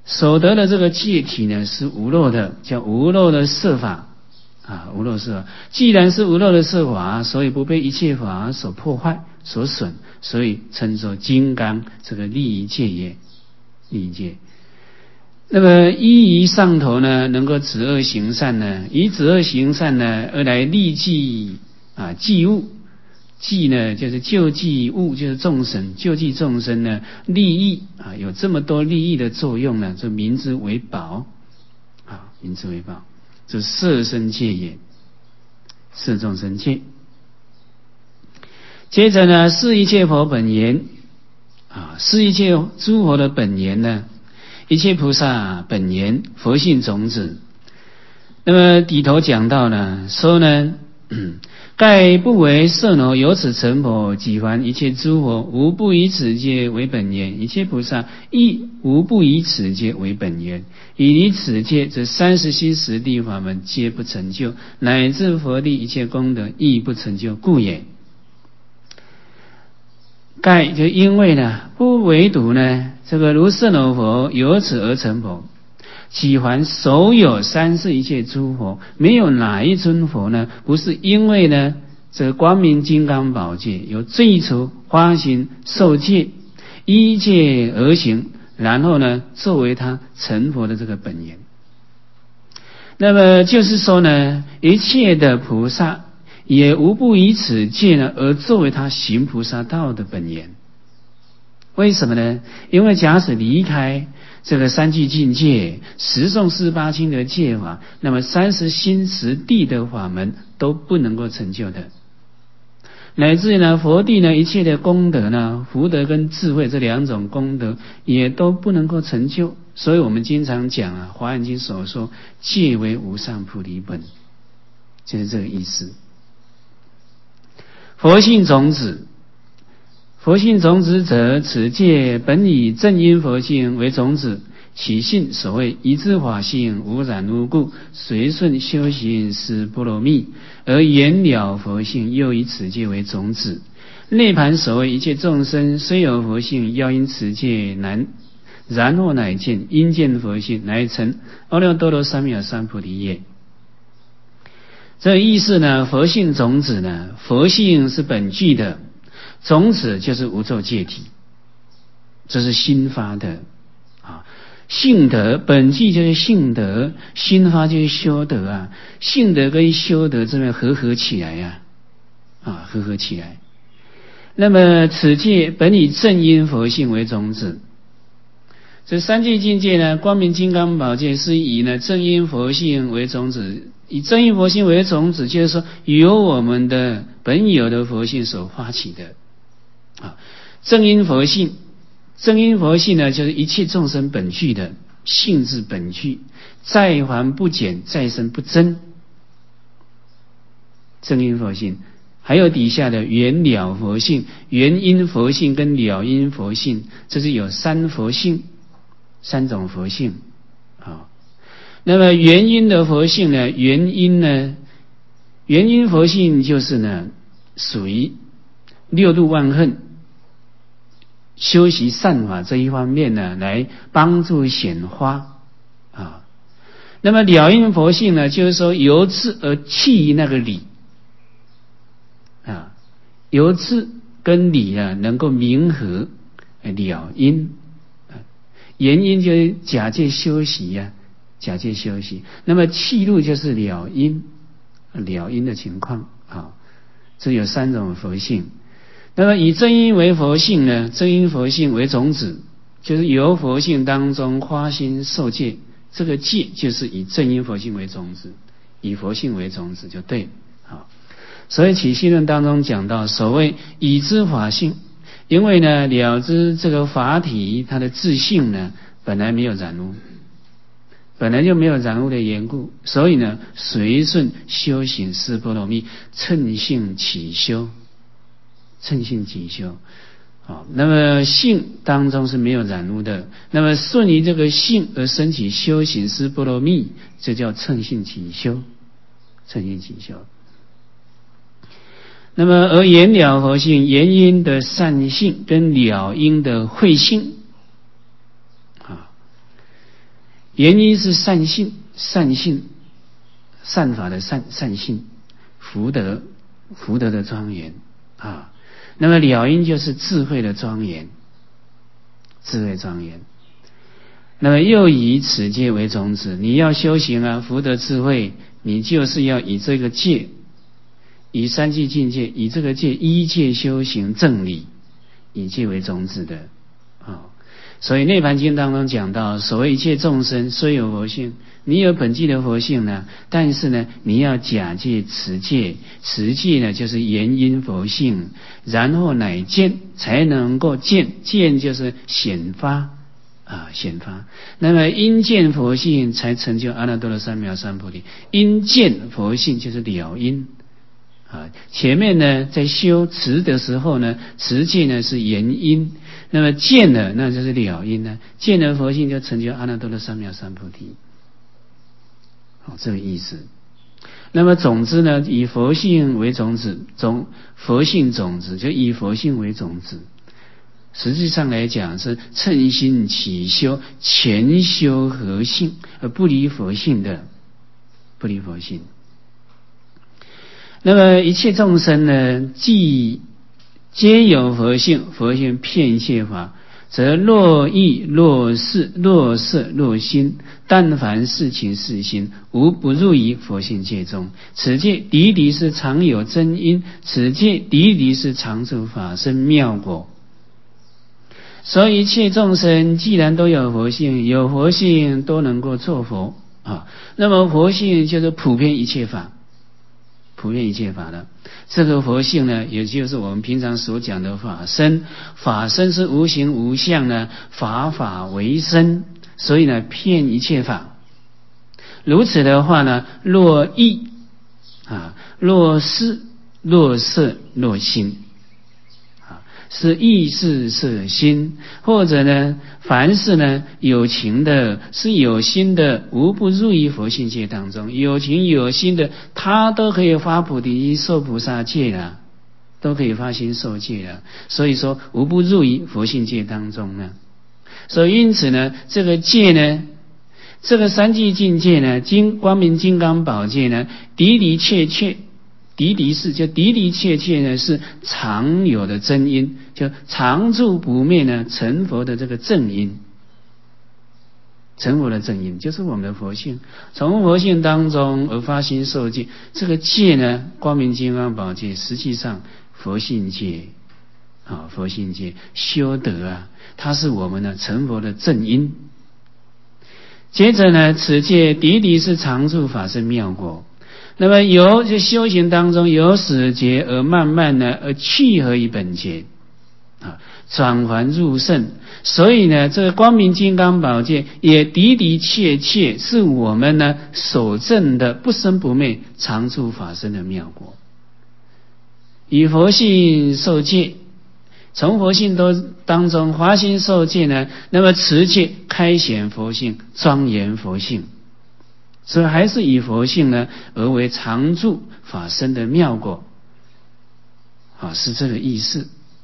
所得的这个戒体呢是无漏的，叫无漏的色法啊，无漏色法。既然是无漏的色法，所以不被一切法所破坏、所损，所以称作金刚，这个利益戒也，利益戒。那么依于上头呢，能够止恶行善呢，以止恶行善呢而来利济啊济物。济呢就是救济物，就是众生，救济众生呢利益啊，有这么多利益的作用呢，这民之为宝啊，民之为宝，这摄生戒也，摄众生戒。接着呢，是一切佛本源啊，是一切诸佛的本源呢，一切菩萨本源，佛性种子。那么底头讲到呢，说呢。盖不为色耨由此成佛，几凡一切诸佛无不以此戒为本源，一切菩萨亦无不以此戒为本源。以离此戒，则30心识地法门皆不成就，乃至佛地一切功德亦不成就故也。盖就因为呢，不唯独呢，这个如色耨佛由此而成佛。几凡所有三世一切诸佛，没有哪一尊佛呢，不是因为呢这个光明金刚宝戒有最初发心受戒，依戒而行，然后呢作为他成佛的这个本源。那么就是说呢，一切的菩萨也无不以此戒呢而作为他行菩萨道的本源。为什么呢？因为假使离开这个三聚境界、十诵四八经的戒法，那么30心识地的法门都不能够成就的，乃至呢佛地呢一切的功德呢，福德跟智慧这两种功德也都不能够成就。所以我们经常讲啊，《华严经》所说戒为无上菩提本，就是这个意思。佛性种子，佛性种子者，此戒本以正因佛性为种子，其性所谓一致法性，无染污故，随顺修行是波罗蜜，而圆了佛性又以此戒为种子。内盘所谓一切众生虽有佛性，要因此戒难，然后乃见因见佛性，乃成阿耨多罗三藐三菩提也。这意思呢，佛性种子呢，佛性是本具的，种子就是无漏戒体，这是新发的啊。性德本具就是性德，新发就是修德啊。性德跟修德这边合起来呀，合起来。那么此戒本以正因佛性为种子。这三界境界呢，光明金刚宝戒是以呢正因佛性为种子，以正因佛性为种子，就是说由我们的本有的佛性所发起的啊。正因佛性，正因佛性呢，就是一切众生本具的性质本具，在还不减，在生不增。正因佛性，还有底下的圆了佛性，圆因佛性跟了因佛性，这是有三佛性，三种佛性啊。那么原因的佛性呢？原因佛性就是呢，属于六度万恨修习善法这一方面呢，来帮助显发啊。那么了因佛性呢，就是说由智而弃那个理啊，由智跟理啊能够冥合了因。原因就是假借修习呀，假借修习。那么弃入就是了因的情况啊。这有三种佛性。那么以正因为佛性呢，正因佛性为种子，就是由佛性当中发心受戒，这个戒就是以正因佛性为种子，以佛性为种子就对啊。所以起信论当中讲到，所谓已知法性。因为呢，了知这个法体它的自性呢，本来没有染污，本来就没有染污的缘故，所以呢，随顺修行是波罗蜜，乘性起修，乘性起修。那么性当中是没有染污的，那么顺于这个性而升起修行是波罗蜜，这叫乘性起修，乘性起修。那么而圆了佛性，原因的善性跟了因的慧性啊， 原因是善性，善性，善法的善性，福德的庄严啊。那么了因就是智慧的庄严，智慧庄严。那么又以此戒为种子，你要修行啊，福德智慧，你就是要以这个戒，以三际境界，以这个戒依戒修行正理，以戒为种子的啊。所以《涅槃经》当中讲到，所谓一切众生虽有佛性，你有本具的佛性呢，但是呢，你要假借持戒，持戒呢就是原因佛性，然后乃见，才能够见，见就是显发啊，显发。那么因见佛性，才成就阿耨多罗三藐三菩提。因见佛性就是了因啊。前面呢，在修持的时候呢，持戒呢是原因。那么见了，那就是了因呢。见了佛性，就成就阿耨多罗三藐三菩提。好，这个意思。那么种子呢，以佛性为种子，佛性种子就以佛性为种子。实际上来讲，是称心起修，全修合性，而不离佛性的，不离佛性。那么一切众生呢，既皆有佛性，佛性遍谢法，则若意若事若色若心，但凡事情事心，无不入于佛性界中。此界的的是常有真因，此界的的是常住法身妙果。所以一切众生既然都有佛性，有佛性都能够做佛啊。那么佛性就是普遍一切法，普遍一切法的这个佛性呢，也就是我们平常所讲的法身。法身是无形无相呢，法为身，所以呢遍一切法。如此的话呢，若意啊，若事若色若心，是意识色心，或者呢，凡是呢有情的，是有心的，无不入于佛性界当中。有情有心的，他都可以发菩提受菩萨戒了，都可以发心受戒了。所以说，无不入于佛性界当中呢。所以因此呢，这个戒呢，这个三际境界呢，光明金刚宝戒呢，的的确确。的的是就的的确确呢是常有的真因，就常住不灭呢成佛的这个正因，成佛的正因就是我们的佛性，从佛性当中而发心受戒。这个戒呢，光明金刚宝戒，实际上佛性戒啊，佛性戒修德啊，它是我们呢成佛的正因。接着呢，此戒的的是常住法身妙果。那么由这修行当中由始觉而慢慢呢而契合于本觉啊，转还入圣。所以呢，这个光明金刚宝戒也的的确确是我们呢所证的不生不灭常住法身的妙果。以佛性受戒，从佛性当中发心受戒呢，那么持戒开显佛性，庄严佛性。所以还是以佛性呢而为常住法身的妙果啊，是这个意思。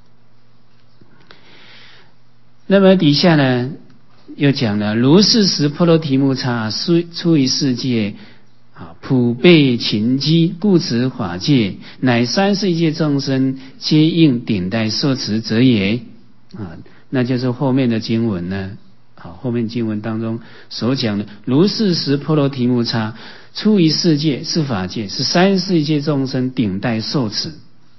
那么底下呢又讲了，如是时波罗提木叉出于世界啊，普被勤积，故持法戒，乃三世界众生皆应顶戴受持者也啊。那就是后面的经文呢。好，后面经文当中所讲的，如是时波罗提木叉出于世界是法界，是三世界众生顶戴受持。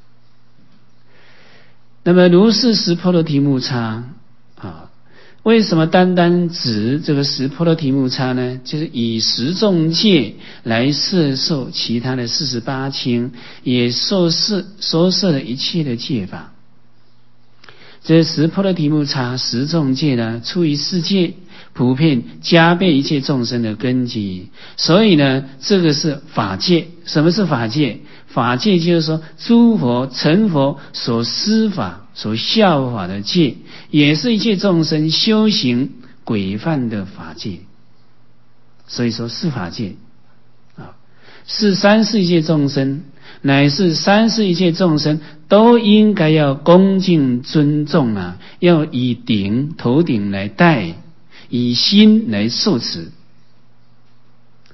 那么如是时波罗提木叉啊，为什么单单指这个十波罗提木叉呢？就是以十众戒来摄受其他的48轻，也收摄了一切的戒法。这十波罗提木叉十众戒呢，出于世界，普遍加倍一切众生的根基。所以呢，这个是法戒。什么是法戒？法戒就是说，诸佛成佛所施法、所效法的戒，也是一切众生修行规范的法戒。所以说是法戒啊，是三世界众生，乃是三世一切众生都应该要恭敬尊重啊，要以头顶来戴，以心来受持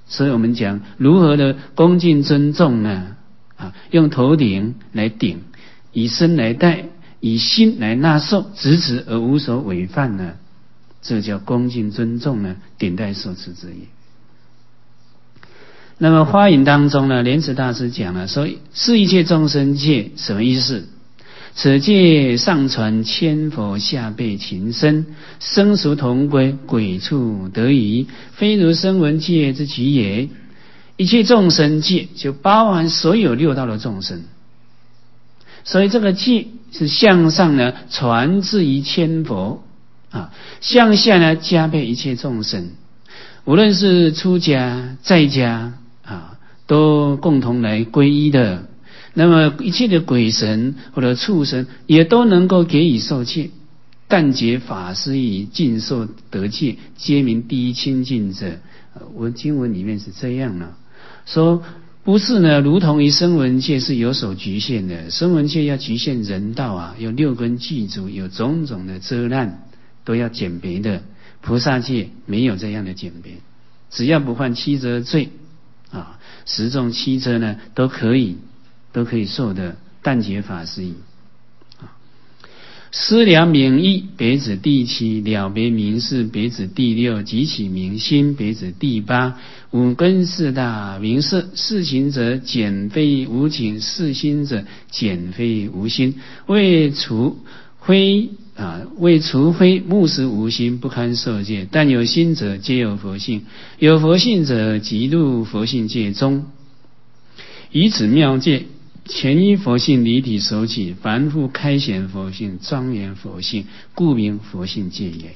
所以我们讲如何的恭敬尊重呢？用头顶来顶，以身来戴，以心来纳受，直指而无所违犯呢？这叫恭敬尊重呢，顶戴受持之也。那么花引当中呢，莲池大师讲了，说是一切众生界，什么意思？此界上传千佛，下辈情深，生熟同归，鬼畜得宜，非如声闻界之极也。一切众生界就包含所有六道的众生，所以这个界是向上呢传至于千佛向下呢加倍一切众生，无论是出家在家都共同来皈依的。那么一切的鬼神或者畜生也都能够给予受戒，但觉法师以尽受得戒，皆名第一清净者。经文里面是这样的，说不是呢，如同于声闻界是有所局限的，声闻界要局限人道有六根具足，有种种的遮难，都要减别的。菩萨界没有这样的减别，只要不犯七则罪十种七则呢都可以受的，但觉法师意。思量名义，别指第七；了别名事，别指第六；即起明心，别指第八。五根四大名色，四行者减非无情，四心者减非无心。为除非目实无心，不堪受戒；但有心者，皆有佛性。有佛性者，即入佛性界中。以此妙戒，前依佛性离体手起，凡复开显佛性，庄严佛性，故名佛性戒也。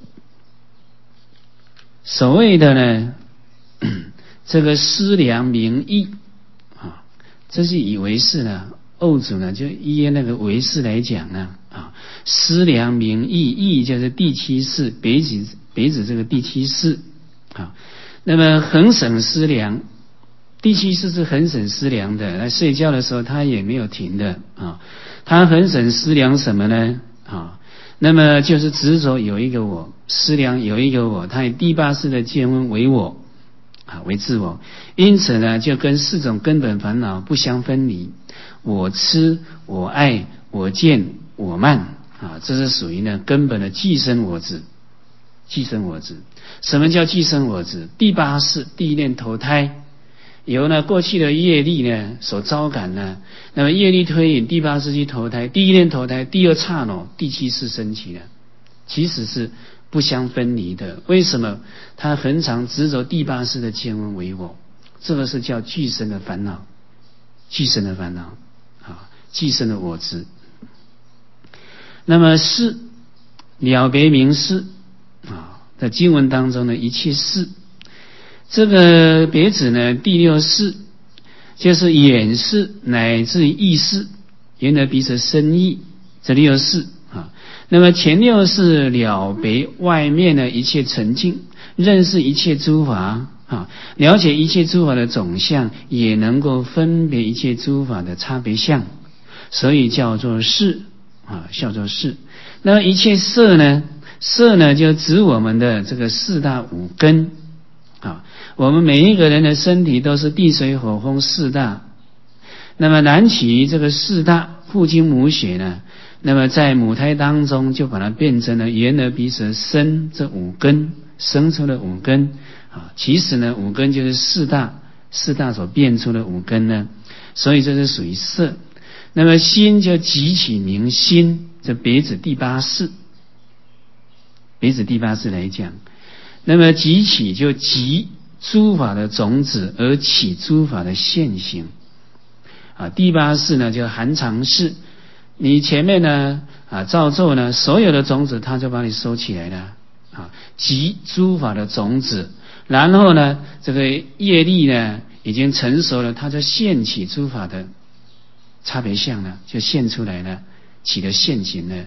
所谓的呢，这个思量名义这是以为是呢，欧祖呢就依那个为是来讲呢思量名义，义就是第七识，别指这个第七识那么恒审思量，第七识是恒审思量的，在睡觉的时候他也没有停的他恒审思量什么呢那么就是执着有一个我，思量有一个我，他以第八识的见闻为我为自我，因此呢就跟四种根本烦恼不相分离，我痴我爱我见我慢这是属于呢根本的寄生我执。寄生我执，什么叫寄生我执？第八识第一念投胎，由呢过去的业力呢所招感呢，那么业力推引第八识去投胎，第一念投胎，第二刹那第七识升起了，其实是不相分离的。为什么？他恒常执着第八识的见闻为我，这个是叫俱生的烦恼，俱生的烦恼俱生的我执。那么事了别名事在经文当中的一切事，这个别指呢第六识，就是眼识乃至意识，原来彼此深意，这六识那么前六识了别外面的一切沉静，认识一切诸法了解一切诸法的总相，也能够分别一切诸法的差别相，所以叫做识叫做识。那么一切色呢？色呢就指我们的这个四大五根我们每一个人的身体都是地水火风四大，那么南起这个四大父精母血呢，那么在母胎当中就把它变成了眼耳鼻舌身这五根，生出了五根其实呢五根就是四大所变出的五根呢，所以这是属于色。那么心就即起明心，这别指第八识，别指第八识来讲，那么即起就即诸法的种子而起诸法的现行第八识呢就含藏识，你前面呢造作呢所有的种子它就把你收起来了即诸法的种子，然后呢这个业力呢已经成熟了，它就现起诸法的差别相呢就现出来了，起的现行呢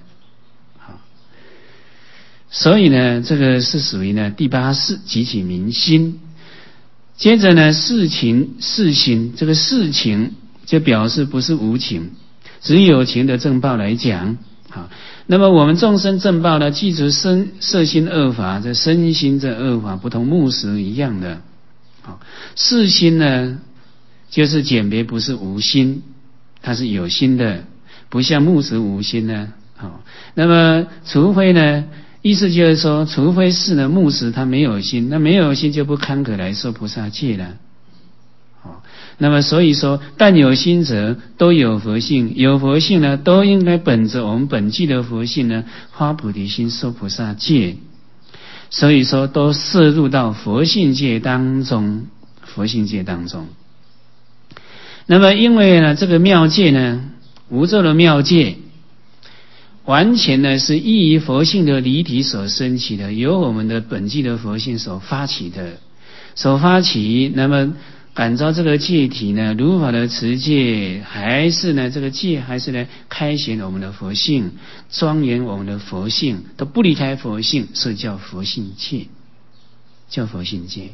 所以呢这个是属于呢第八识即起明心。接着呢事情事心，这个事情就表示不是无情，只有情的正报来讲那么我们众生正报呢，记住色心二法，这身心这二法不同木石一样的是心呢，就是鉴别不是无心，它是有心的，不像木石无心呢。那么除非呢，意思就是说，除非是呢木石它没有心，那没有心就不堪可来受菩萨戒了。那么所以说，但有心者都有佛性，有佛性呢，都应该本着我们本具的佛性呢，发菩提心受菩萨戒。所以说，都摄入到佛性界当中，佛性界当中。那么因为呢，这个妙戒呢，无咒的妙戒，完全呢是依于佛性的离体所升起的，由我们的本具的佛性所发起的，那么感召这个戒体呢，如法的持戒，还是呢这个戒，还是呢开显我们的佛性，庄严我们的佛性，都不离开佛性，所以叫佛性戒，叫佛性戒。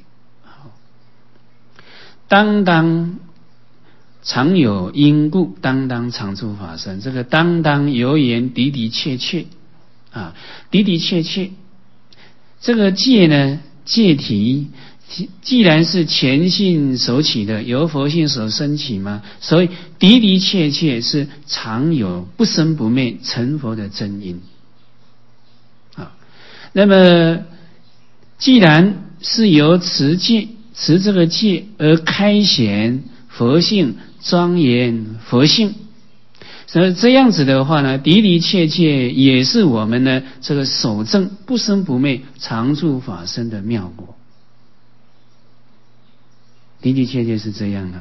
当当常有因故，当当常住法身。这个当当有言的的确确的的确确，这个戒呢，戒体既然是全性所起的，由佛性所生起嘛，所以的的确确是常有不生不灭成佛的真因。那么既然是由持戒，持这个戒而开显佛性，庄严佛性，所以这样子的话呢，的的确确也是我们呢这个守正不生不灭常住法身的妙果。的的确确是这样的。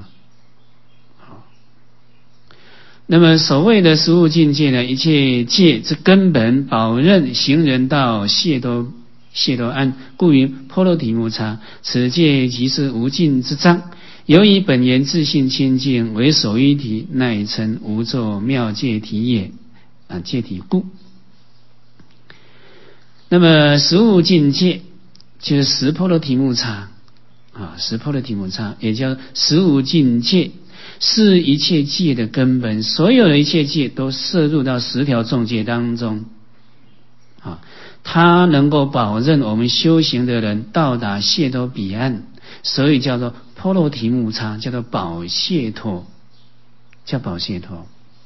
那么所谓的实物境界呢，一切戒之根本，宝刃行人道，解脱安，故云波罗提木叉。此戒即是无尽之章，由于本源自性清净，为首一体，乃成无咒妙戒体也。戒体故。那么实物境界就是十波罗提木叉。十波罗提木叉也叫十无尽戒，是一切戒的根本，所有的一切戒都摄入到10条众戒当中。它能够保证我们修行的人到达解脱彼岸，所以叫做波罗提木叉，叫做保解脱，叫保解脱。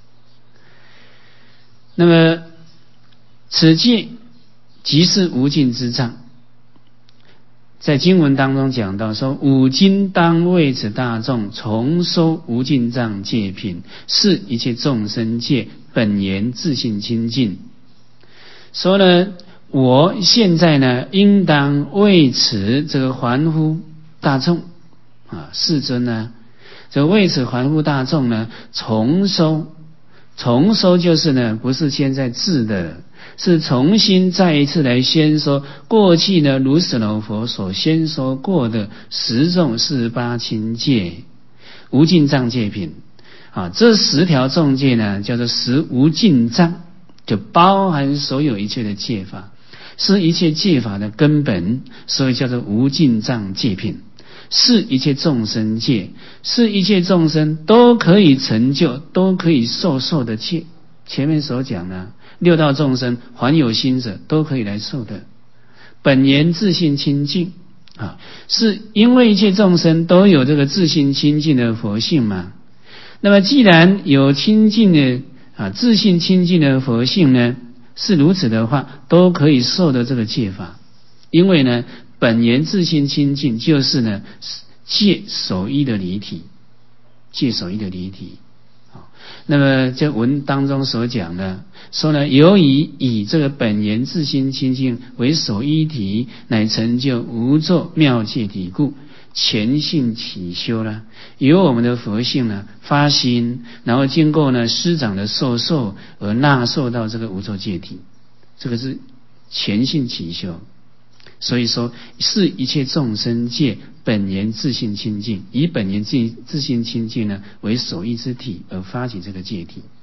那么此戒即是无尽之障。在经文当中讲到说，五经当为此大众重收无尽藏戒品，是一切众生戒本源自性清净。说呢，我现在呢，应当为此这个凡夫大众世尊呢，这为此凡夫大众呢，重收就是呢，不是现在制的，是重新再一次来宣说过去呢，如舍那佛所宣说过的10种48清戒无尽藏戒品。这10条众戒呢，叫做10无尽藏，就包含所有一切的戒法，是一切戒法的根本，所以叫做无尽藏戒品。是一切众生戒，是一切众生都可以成就，都可以受的戒。前面所讲的6道众生凡有心者都可以来受的，本源自性清净是因为一切众生都有这个自性清净的佛性嘛。那么既然有清净的自性清净的佛性呢，是如此的话，都可以受的这个戒法。因为呢，本源自性清净就是呢戒守一的离体，戒守一的离体。那么这文当中所讲的说呢，由于以这个本源自性清净为首一体，乃成就无咒妙戒体故，全性起修呢，由我们的佛性呢发心，然后经过呢师长的受而纳受到这个无咒戒体，这个是全性起修。所以说是一切众生戒本源自性清净，以本源自性清净呢为首一之体而发起这个戒体。